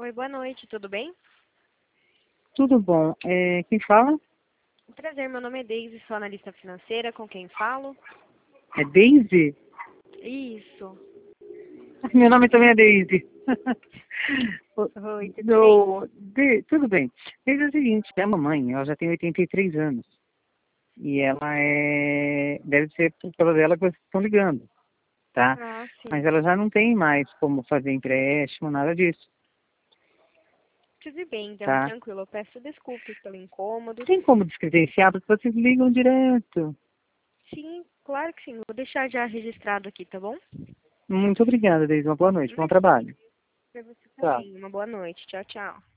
Oi, boa noite, tudo bem? Tudo bom. Quem fala? Prazer, meu nome é Deise, sou analista financeira, com quem falo? É Deise? Isso. Meu nome também é Deise. Oi, tudo bem? Tudo bem. Mas é o seguinte, a mamãe, ela já tem 83 anos. E ela deve ser pela dela que vocês estão ligando, tá? Ah, sim. Mas ela já não tem mais como fazer empréstimo, nada disso, Tudo bem, então, tá? tranquilo. Eu peço desculpas pelo incômodo. Tem como descredenciar, porque vocês ligam direto. Sim, claro que sim. Vou deixar já registrado aqui, tá bom? Muito obrigada, Deise. Uma boa noite, bom trabalho. Para você Tchau. também. Uma boa noite. Tchau, tchau.